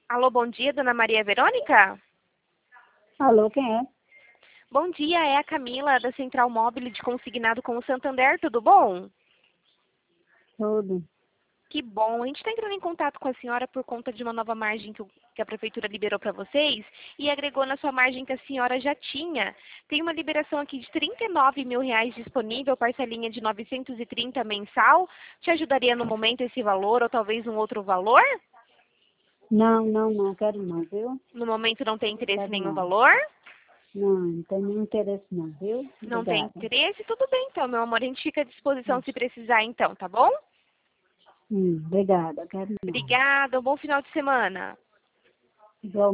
Alô, bom dia, dona Maria Verônica? Alô, quem é? Bom dia, é a Camila da Central Móvel de Consignado com o Santander, tudo bom? Tudo. Que bom, a gente está entrando em contato com a senhora por conta de uma nova margem que a Prefeitura liberou para vocês e agregou na sua margem que a senhora já tinha. Tem uma liberação aqui de R$ 39 mil disponível, parcelinha de 930 mensal. Te ajudaria no momento esse valor ou talvez um outro valor? Não, quero não, viu? No momento não tem interesse em Quero nenhum não. valor? Não tem nenhum interesse não, viu? Não tem Obrigada. interesse? Tudo bem então, meu amor. A gente fica à disposição se precisar então, tá bom? Obrigada, quero não. Obrigada, um bom final de semana. Igual